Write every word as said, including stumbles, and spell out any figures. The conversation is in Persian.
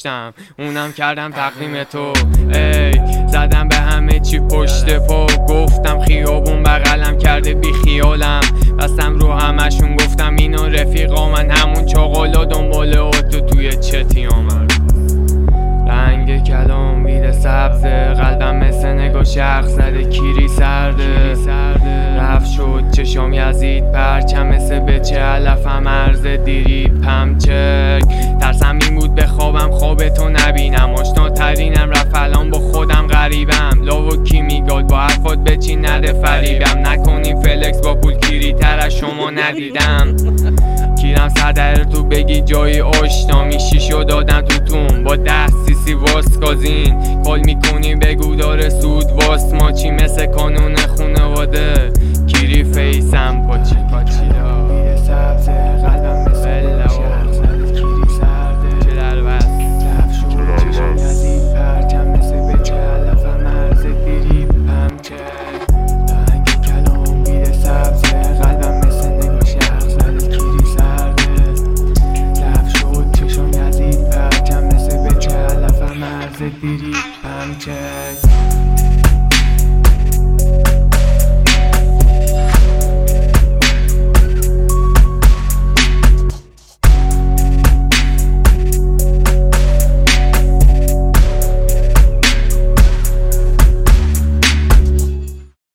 کشتم، اونم کردم تقدیم تو. ای زدم به همه چی پشت پا، گفتم خیابون بغلم کرده بی خیالم، بستم رو همشون گفتم اینو رفیقا من، همون چاقالا دنبال آتو توی چتیامم. رنگ کلام میده سبز، قلبم مثل نگاه شخص زده کیری سرده، رفت شد چشام یزید پرچم مثل بچه علفم عرض دیری پمچک. ترسم این بود بخوابم خواب تو نبینم، آشناترینم رفت الان با خودم غریبم. لاو کی میگاد با حرفات بچین نده فریبم، نکنی فلکس با پول کیری تر از شما ندیدم. کیرم صدر تو بگی جای آشنا میشیشو دادم تو تون با ده سیسی واسکازین، کال میکنی بگو داره سود واس ماچی مثل کانون خونواده. کیری فیسم پاچی پاچی